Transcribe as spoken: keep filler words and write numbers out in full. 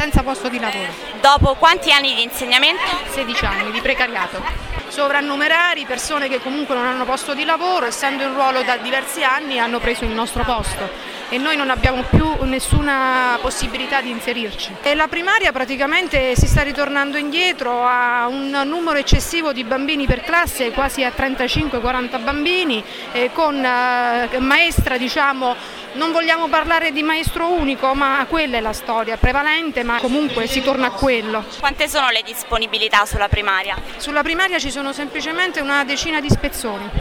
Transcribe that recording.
senza posto di lavoro. Dopo quanti anni di insegnamento? sedici anni di precariato. Sovrannumerari, persone che comunque non hanno posto di lavoro, essendo in ruolo da diversi anni hanno preso il nostro posto e noi non abbiamo più nessuna possibilità di inserirci. E la primaria praticamente si sta ritornando indietro a un numero eccessivo di bambini per classe, quasi a trentacinque quaranta bambini, eh, con eh, maestra, diciamo, non vogliamo parlare di maestro unico, ma quella è la storia prevalente, ma comunque si torna a quello. Quante sono le disponibilità sulla primaria? Sulla primaria ci sono semplicemente una decina di spezzoni.